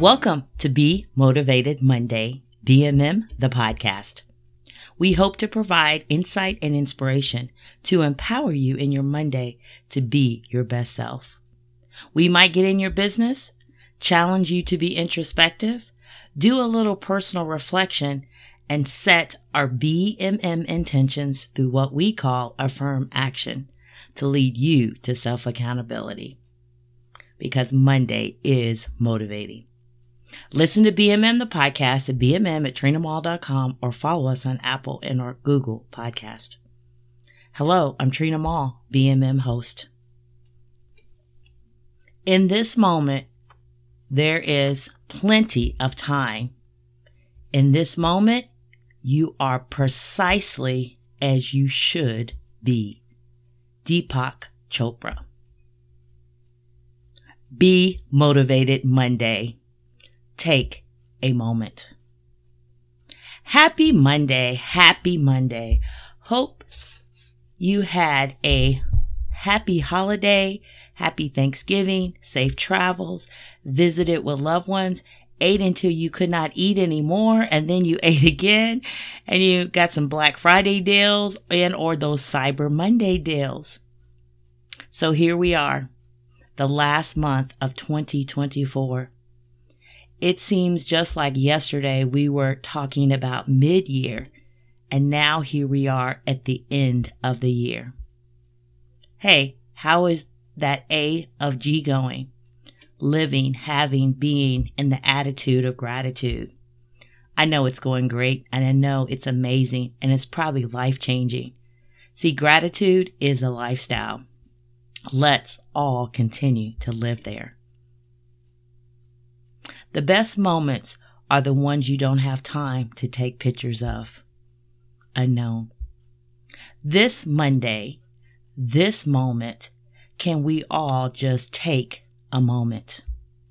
Welcome to Be Motivated Monday, BMM, the podcast. We hope to provide insight and inspiration to empower you in your Monday to be your best self. We might get in your business, challenge you to be introspective, do a little personal reflection, and set our BMM intentions through what we call affirm action to lead you to self-accountability. Because Monday is motivating. Listen to BMM the podcast at bmm@trinamall.com or follow us on Apple and or Google Podcast. Hello, I'm Trina Mall, BMM host. In this moment, there is plenty of time. In this moment, you are precisely as you should be. Deepak Chopra. Be Motivated Monday. Take a moment. Happy Monday. Happy Monday. Hope you had a happy holiday, happy Thanksgiving, safe travels, visited with loved ones, ate until you could not eat anymore, and then you ate again, and you got some Black Friday deals and or those Cyber Monday deals. So here we are, the last month of 2024. It seems just like yesterday we were talking about mid-year, and now here we are at the end of the year. Hey, how is that A of G going? Living, having, being in the attitude of gratitude. I know it's going great, and I know it's amazing, and it's probably life-changing. See, gratitude is a lifestyle. Let's all continue to live there. The best moments are the ones you don't have time to take pictures of. Unknown. This Monday, this moment, can we all just take a moment?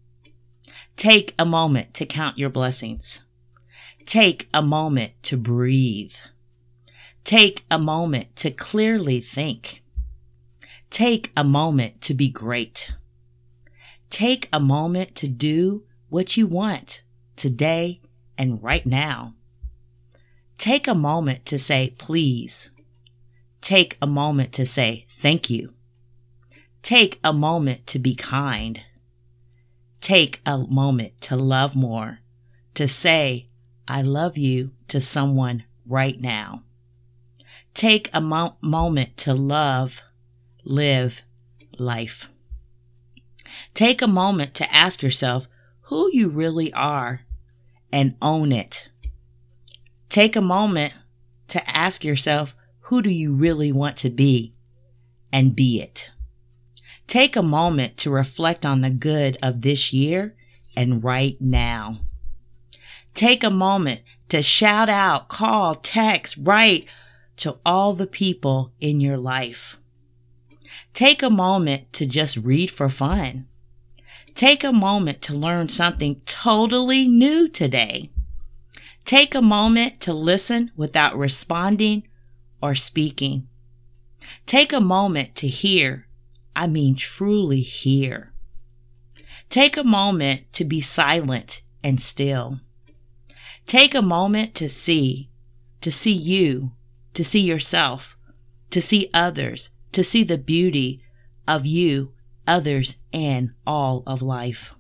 Take a moment to count your blessings. Take a moment to breathe. Take a moment to clearly think. Take a moment to be great. Take a moment to do what you want today and right now. Take a moment to say please. Take a moment to say thank you. Take a moment to be kind. Take a moment to love more, to say I love you to someone right now. Take a moment to love, live life. Take a moment to ask yourself who you really are and own it. Take a moment to ask yourself, who do you really want to be and be it? Take a moment to reflect on the good of this year and right now. Take a moment to shout out, call, text, write to all the people in your life. Take a moment to just read for fun. Take a moment to learn something totally new today. Take a moment to listen without responding or speaking. Take a moment to hear. I mean, truly hear. Take a moment to be silent and still. Take a moment to see you, to see yourself, to see others, to see the beauty of you, others, and all of life.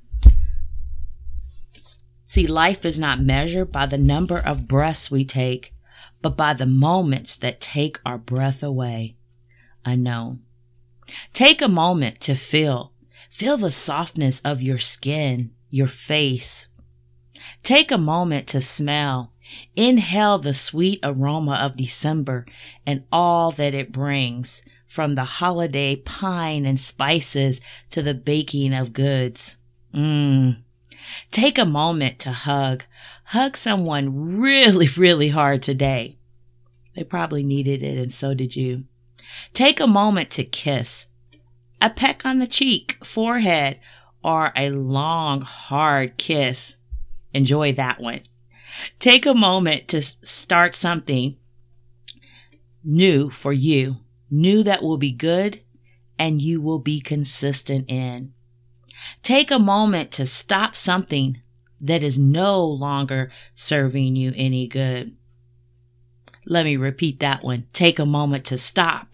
See, life is not measured by the number of breaths we take, but by the moments that take our breath away. Unknown. Take a moment to feel the softness of your skin, your face. Take a moment to smell. Inhale the sweet aroma of December and all that it brings, from the holiday pine and spices to the baking of goods. Take a moment to hug. Hug someone really, really hard today. They probably needed it, and so did you. Take a moment to kiss. A peck on the cheek, forehead, or a long, hard kiss. Enjoy that one. Take a moment to start something new for you. New that will be good and you will be consistent in. Take a moment to stop something that is no longer serving you any good. Let me repeat that one. Take a moment to stop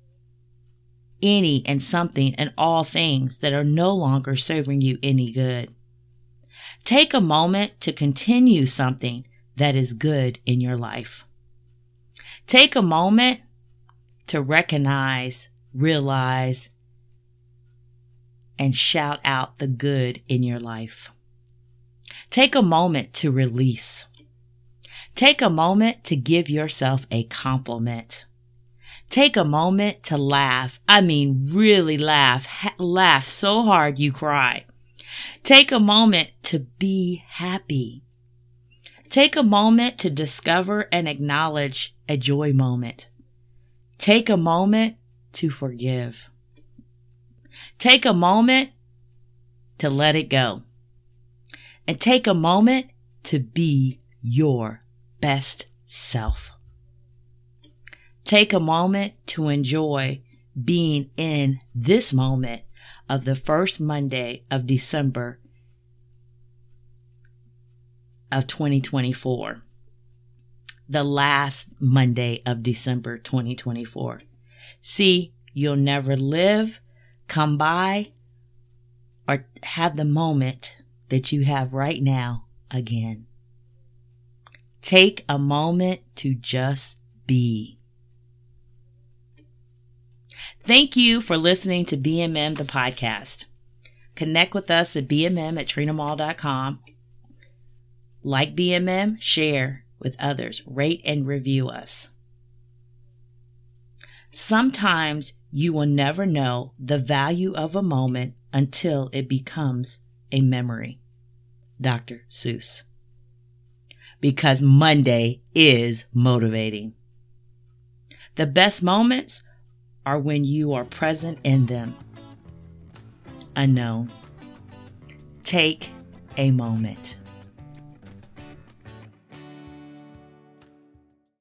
any and something and all things that are no longer serving you any good. Take a moment to continue something that is good in your life. Take a moment to recognize, realize, and shout out the good in your life. Take a moment to release. Take a moment to give yourself a compliment. Take a moment to laugh. I mean, really laugh. Laugh so hard you cry. Take a moment to be happy. Take a moment to discover and acknowledge a joy moment. Take a moment to forgive. Take a moment to let it go. And take a moment to be your best self. Take a moment to enjoy being in this moment of the first Monday of December of 2024. The last Monday of December 2024. See, you'll never live, come by, or have the moment that you have right now again. Take a moment to just be. Thank you for listening to BMM the podcast. Connect with us at bmm@trinamall.com. Like BMM, share with others, rate and review us. Sometimes you will never know the value of a moment until it becomes a memory. Dr. Seuss. Because Monday is motivating. The best moments are when you are present in them. Unknown. Take a moment.